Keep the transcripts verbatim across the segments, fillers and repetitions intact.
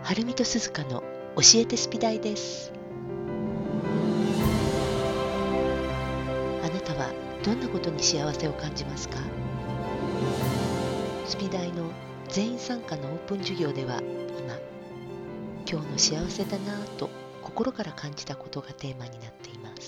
はるみとすずかの教えてスピ大です。あなたはどんなことに幸せを感じますか？スピ大の全員参加のオープン授業では今、今日の幸せだなぁと心から感じたことがテーマになっています。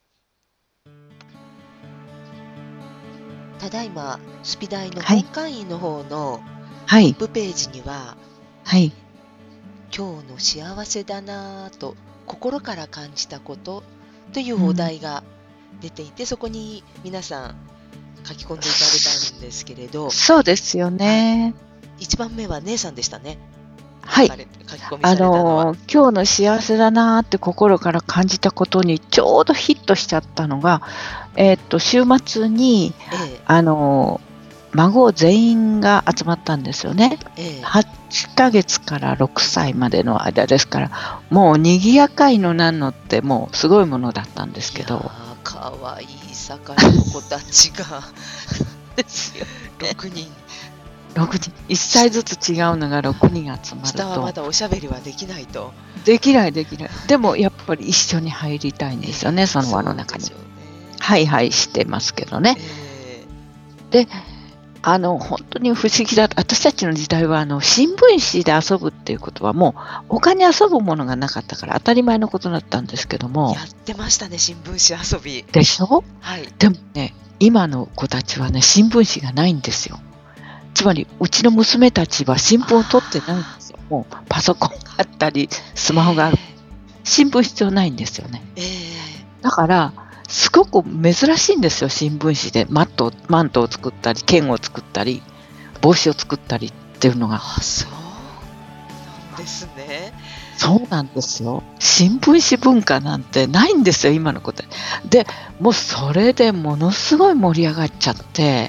ただいまスピ大の本会員の方のトはい。 ップページには、 はい。 今日の幸せだなぁと心から感じたことというおうん。 題が出ていて、そこに皆さん書き込んでいただいたんですけれど、 そうですよはい、 ね。 いちばんめは姉さんでしたね。 はい。 書かれ書き込みあされたのは。 の、今日の幸せだなって心から感じたことにちょうどヒットしちゃったのが、えっと、週末に、 ええ、 あの、孫全員が集まったんですよね。 ええ、 はちかげつからろくさいまでの間ですから、もう賑やかいのなんのってもうすごいものだったんですいやけど。 ー、かわいい盛りの子たちがですよろね。 くにん。 ろくにん、いっさいずつ違うのがろくにん集まる下はまと、 だおしゃべりはできないと。 できないできない。でもやっぱり一緒に入りたいんえですよね、 え、 その輪その中に。 うでしょうね。 はいはいしてますけどね。 えで、あの、本当に不思議だ私たちの時代は、あの、新聞紙で遊ぶっていうことは、もう他に遊ぶものがなかったから当たり前のことだったんですけどえ、 も。 やってましたね、新聞紙遊び。 でしょ？ はい。 でもね、今の子たちはね、新聞紙がないんですよ。つまり、うちの娘たちは新聞を取ってないんですよ。もうパソコンがあったり、スマホがある。新聞必要ないんですよね。 ええ、えだから、すごく珍しいんですよ、新聞紙でマットをマントを作ったり、剣を作ったり、帽子を作ったりっていうのが。 あ、そうなんですね。 そうなんですよ。新聞紙文化なんてないんですよ、今の子たち。で、もうそれでものすごい盛り上がっちゃって、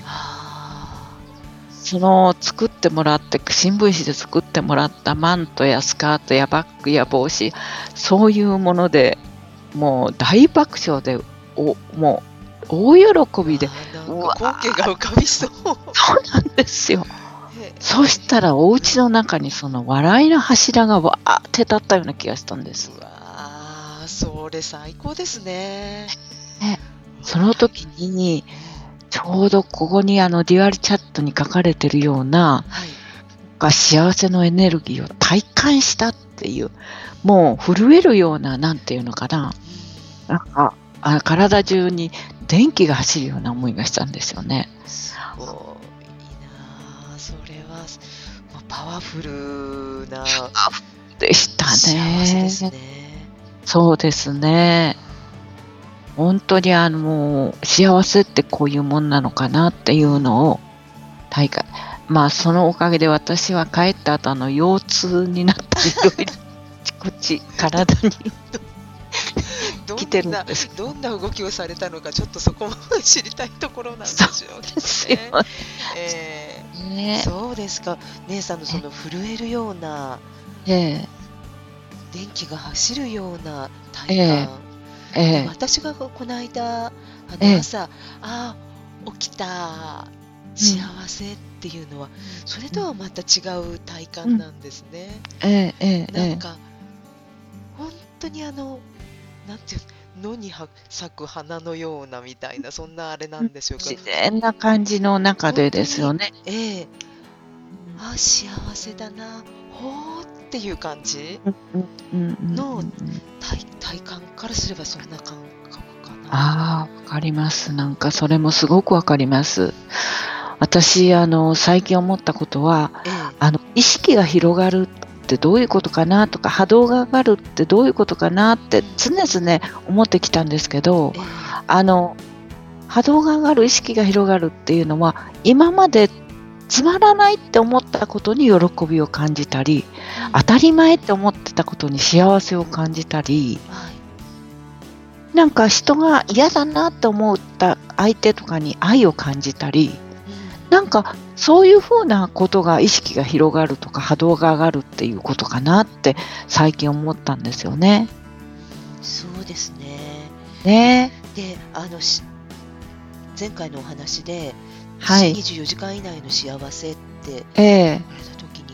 あその作ってもらって新聞紙で作ってもらったマントやスカートやバッグや帽子、そういうもので、もう大爆笑で、おもう大喜ーびで、 あー、なんうわか光景が浮かびそう。 そうなんですよ。 へそしたらお家の中にその笑いの柱がわーって立ったような気がしたんです。 うわー、それ最高ですね。 ね、その時にちょうどここにあのデュアルチャットに書かれてるようなはい。 が幸せのエネルギーを体感したっていう、もう震えるような、なんていうのかな、なんかあ体中に電気が走るような思いがしたんですよね。 すごいなあ、それは、まあ、パワフルなでした幸せですね。 ね。 そうですね。本当にあの幸せってこういうもんなのかなっていうのを体感。まあそのおかげで私は帰った後あの腰痛になったりいろいろあちこち体にど来てんなるんですけどんな動きをされたのか、ちょっとそこも知りたいところなんでしそょううけですよどね。えーね。 そうですか。姉さんのその震えるような、 ええ電気が走るような体ええ感。 えで、 え私がこの間、あええの朝、あー起きた、幸うんせっていうのは、それうんとはまた違う体うん感なんですね。 ええええええなんか、本当にあの、なんていうの、野には咲く花のようなみたいな、そんなあれなうんんでしょうか。 自然な感じの中で本当に、 ですよね。 ええ、 うんあ、幸せだな、ほーっていう感じうんうんうんうんのうん。 体、体感からすればそんな感覚かな。 ああ、わかります。なんかそれもすごくわかります。私、あの、最近思ったことは、 ええ、 あの、意識が広がるってどういうことかなとか、波動が上がるってどういうことかなって常々思ってきたんですけど、 ええ、 あの、波動が上がる、意識が広がるっていうのは、今までつまらないって思ったことに喜びを感じたり、当たり前って思ってたことに幸せを感じたり、 はい、 なんか人が嫌だなって思った相手とかに愛を感じたり、 うん、 なんかそういう風なことが意識が広がるとか波動が上がるっていうことかなって最近思ったんですよね。 そうですね。 ねで、あのし前回のお話で、 はい。 にじゅうよじかん以内の幸せってええ言われた時に、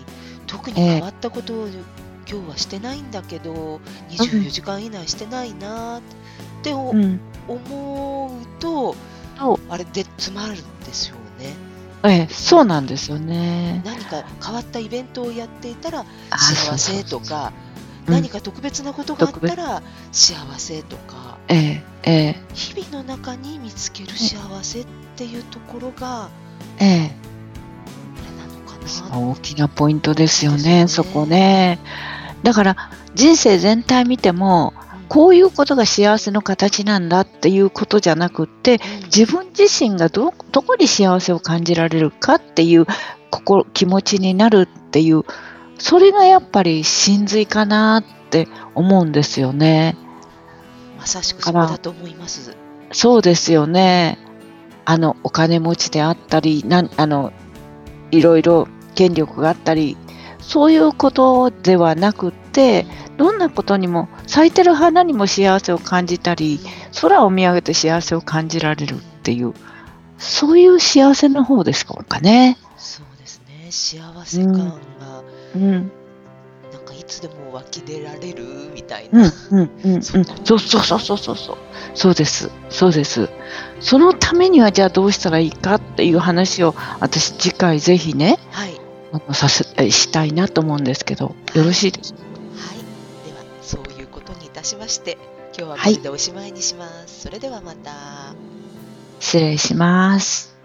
特にええ、 変わったことを今日はしてないんだけど、24 うん、 時間以内してないなっておうん。 思うと、 と、 あれで詰まるんですよね。 ええ、 なんかそうなんですよね。 何か変わったイベントをやっていたらああ、そうそう幸せそうそう。 とか、 うん、 何か特別なことがあっ特別たら幸せとか、 ええ、ええ、 日々の中に見つけるえ幸せっていうところがあええ、 れなのかな。 大きなポイントです大きいですよよね、そこね。 ね。だから人生全体見ても、 うん、 こういうことが幸せの形なんだっていうことじゃなくって、 うん、 自分自身がどどこに幸せを感じられるかっていう心気持ちになるっていう、それがやっぱり真髄かなって思うんですよね。 まさしくだからそこだと思います。 そうですよね。あのお金持ちであったり、なんあのいろいろ権力があったり、そういうことではなくっうん、 て、どんなことにも咲いてる花にも幸せを感じたり、 うん、 空を見上げて幸せを感じられうん、 るっていう、そういう幸せの方ですかね。 そうですね。幸うん、 せ感がうん、 なんかいつでも湧き出られるみたいな、 うん、うん、うん、 そうん。そうこそうそうそうそうそう。そうです。そうです。そのためにはじゃあどうしたらいいかっていう話を、私次回ぜひね、 はい、 あのさせえしたいなと思うんですけど、よはい、 ろしいですか？ はい。では、そういうことにいたしまして、今日ははい、 これでおしまいにします。それではまた。 失礼します。